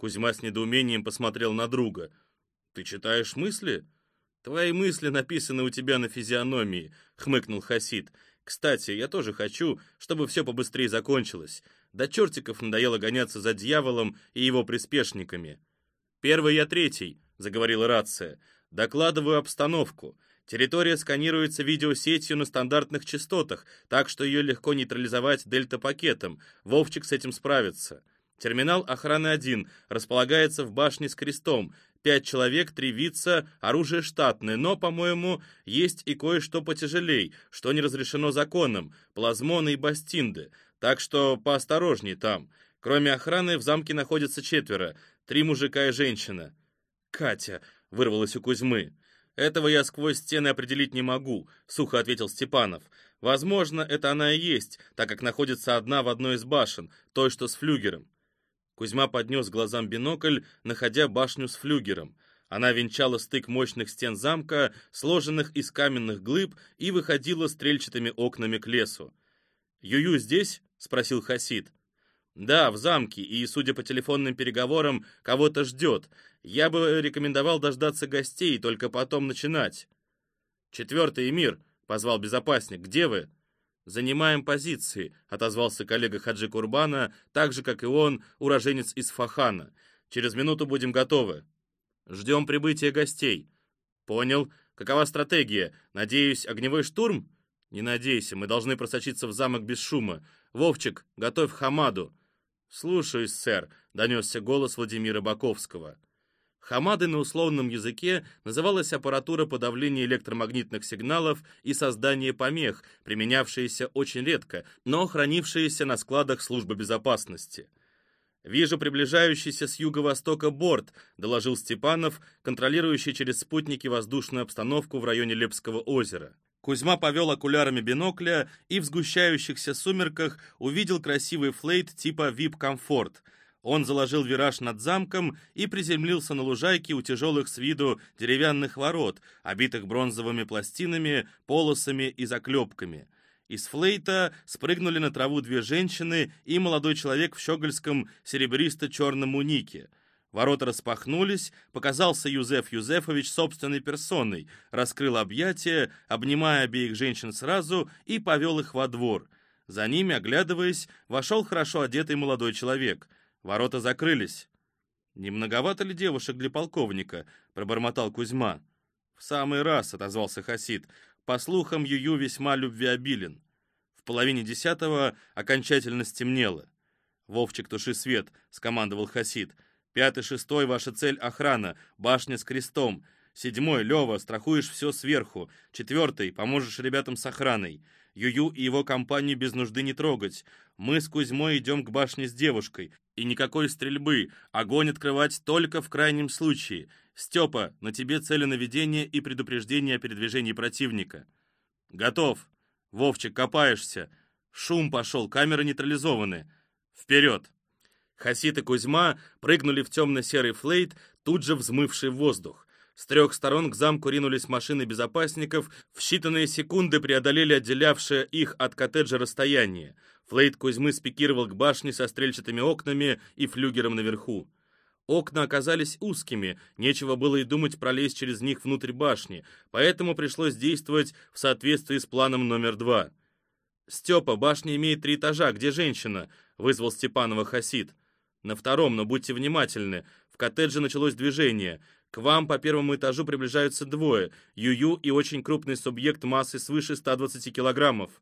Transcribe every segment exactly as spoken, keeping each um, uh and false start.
Кузьма с недоумением посмотрел на друга. «Ты читаешь мысли?» «Твои мысли написаны у тебя на физиономии», — хмыкнул Хасид. «Кстати, я тоже хочу, чтобы все побыстрее закончилось. До чертиков надоело гоняться за дьяволом и его приспешниками». «Первый я третий», — заговорила рация. «Докладываю обстановку. Территория сканируется видеосетью на стандартных частотах, так что ее легко нейтрализовать дельта-пакетом. Вовчик с этим справится. Терминал охраны один располагается в башне с крестом. Пять человек, три вица, оружие штатное, но, по-моему, есть и кое-что потяжелей, что не разрешено законом, плазмоны и бастинды, так что поосторожней там. Кроме охраны в замке находится четверо, три мужика и женщина». «Катя», — вырвалась у Кузьмы. «Этого я сквозь стены определить не могу», — сухо ответил Степанов. «Возможно, это она и есть, так как находится одна в одной из башен, той, что с флюгером». Кузьма поднес к глазам бинокль, находя башню с флюгером. Она венчала стык мощных стен замка, сложенных из каменных глыб, и выходила стрельчатыми окнами к лесу. «Юю здесь?» — спросил Хасид. «Да, в замке, и, судя по телефонным переговорам, кого-то ждет. Я бы рекомендовал дождаться гостей и только потом начинать». «Четвертый эмир», — позвал безопасник, — «где вы?» «Занимаем позиции», — отозвался коллега Хаджи Курбана, так же, как и он, уроженец из Фахана. «Через минуту будем готовы». «Ждем прибытия гостей». «Понял. Какова стратегия? Надеюсь, огневой штурм?» «Не надейся, мы должны просочиться в замок без шума. Вовчик, готовь хамаду». «Слушаюсь, сэр», — донесся голос Владимира Баковского. Хамадой на условном языке называлась аппаратура подавления электромагнитных сигналов и создания помех, применявшаяся очень редко, но хранившаяся на складах службы безопасности. «Вижу приближающийся с юго-востока борт», — доложил Степанов, контролирующий через спутники воздушную обстановку в районе Лепского озера. Кузьма повел окулярами бинокля и в сгущающихся сумерках увидел красивый флейт типа вип-комфорт. Он заложил вираж над замком и приземлился на лужайке у тяжелых с виду деревянных ворот, обитых бронзовыми пластинами, полосами и заклепками. Из флейта спрыгнули на траву две женщины и молодой человек в щегольском серебристо-черном унике. Ворота распахнулись, показался Юзеф Юзефович собственной персоной, раскрыл объятия, обнимая обеих женщин сразу, и повел их во двор. За ними, оглядываясь, вошел хорошо одетый молодой человек. Ворота закрылись. «Не многовато ли девушек для полковника?» — пробормотал Кузьма. «В самый раз», — отозвался Хасид. «По слухам, Юю весьма любвеобилен». В половине десятого окончательно стемнело. «Вовчик, туши свет», — скомандовал Хасид. «Пятый, шестой, ваша цель — охрана, башня с крестом. Седьмой, Лева, страхуешь все сверху. Четвертый, поможешь ребятам с охраной. Юю и его компанию без нужды не трогать. Мы с Кузьмой идем к башне с девушкой. И никакой стрельбы, огонь открывать только в крайнем случае. Степа, на тебе целенаведение и предупреждение о передвижении противника». «Готов. Вовчик, копаешься. Шум пошел, камеры нейтрализованы. Вперед!» Хасид и Кузьма прыгнули в темно-серый флейт, тут же взмывший в воздух. С трех сторон к замку ринулись машины безопасников, в считанные секунды преодолели отделявшее их от коттеджа расстояние. Флейт Кузьмы спикировал к башне со стрельчатыми окнами и флюгером наверху. Окна оказались узкими, нечего было и думать пролезть через них внутрь башни, поэтому пришлось действовать в соответствии с планом номер два. «Степа, башня имеет три этажа, где женщина?» — вызвал Степанова Хасид. «На втором, но будьте внимательны. В коттедже началось движение. К вам по первому этажу приближаются двое, Юю и очень крупный субъект массой свыше ста двадцати килограммов».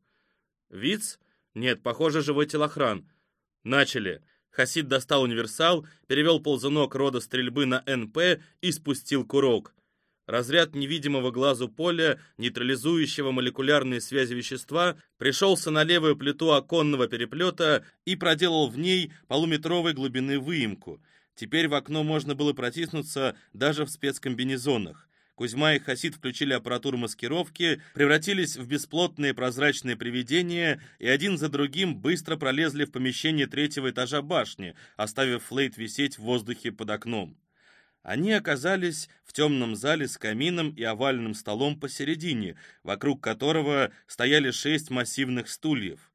«Виц? Нет, похоже, живой телохран». «Начали». Хасид достал универсал, перевел ползунок рода стрельбы на эн пэ и спустил курок. Разряд невидимого глазу поля, нейтрализующего молекулярные связи вещества, пришелся на левую плиту оконного переплета и проделал в ней полуметровой глубины выемку. Теперь в окно можно было протиснуться даже в спецкомбинезонах. Кузьма и Хасид включили аппаратуру маскировки, превратились в бесплотные прозрачные привидения и один за другим быстро пролезли в помещение третьего этажа башни, оставив флейт висеть в воздухе под окном. Они оказались в темном зале с камином и овальным столом посередине, вокруг которого стояли шесть массивных стульев.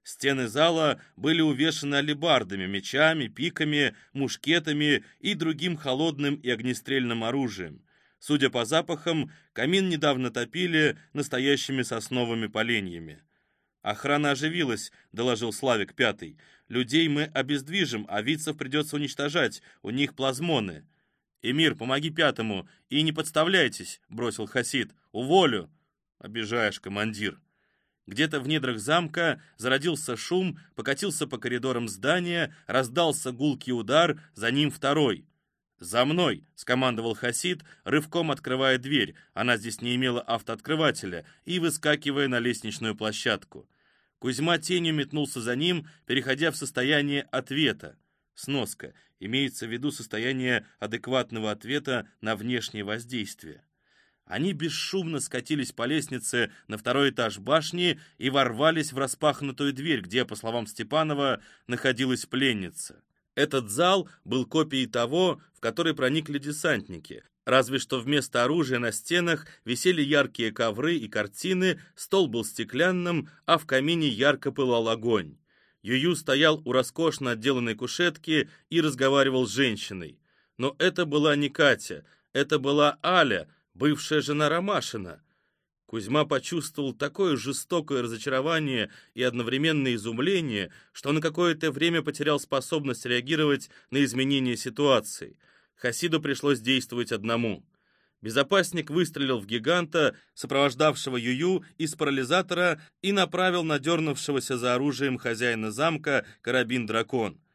Стены зала были увешаны алебардами, мечами, пиками, мушкетами и другим холодным и огнестрельным оружием. Судя по запахам, камин недавно топили настоящими сосновыми поленьями. «Охрана оживилась», — доложил Славик Пятый. «Людей мы обездвижим, а вицев придется уничтожать, у них плазмоны». «Эмир, помоги Пятому и не подставляйтесь», — бросил Хасид. «Уволю». «Обижаешь, командир». Где-то в недрах замка зародился шум, покатился по коридорам здания, раздался гулкий удар, за ним второй. «За мной!» — скомандовал Хасид, рывком открывая дверь, она здесь не имела автооткрывателя, и выскакивая на лестничную площадку. Кузьма тенью метнулся за ним, переходя в состояние ответа. Сноска. Имеется в виду состояние адекватного ответа на внешнее воздействие. Они бесшумно скатились по лестнице на второй этаж башни и ворвались в распахнутую дверь, где, по словам Степанова, находилась пленница. Этот зал был копией того, в который проникли десантники, разве что вместо оружия на стенах висели яркие ковры и картины, стол был стеклянным, а в камине ярко пылал огонь. Юю стоял у роскошно отделанной кушетки и разговаривал с женщиной. Но это была не Катя, это была Аля, бывшая жена Ромашина. Кузьма почувствовал такое жестокое разочарование и одновременное изумление, что на какое-то время потерял способность реагировать на изменения ситуации. Хасиду пришлось действовать одному. Безопасник выстрелил в гиганта, сопровождавшего Юю, из парализатора и направил на дернувшегося за оружием хозяина замка карабин «Дракон».